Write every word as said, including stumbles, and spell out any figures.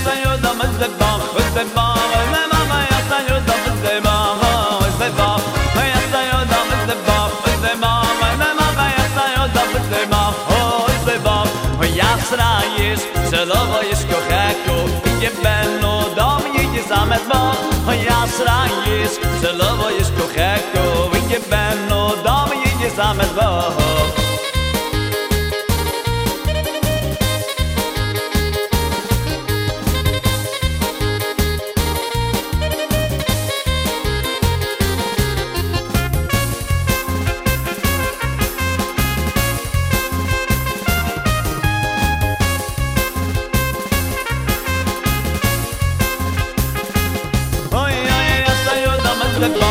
Yodam ze bach, ze bach, le mama yasa Yodam ze bach, ze bach, yasa Yodam ze bach, ze mama, le mama yasa Yodam ze bach, ze bach, yasra yes, zelovo yes kochako, gebeno dom ye zamet bach, yasra yes, zelovo yes kochako, gebeno dom ye zamet bach. The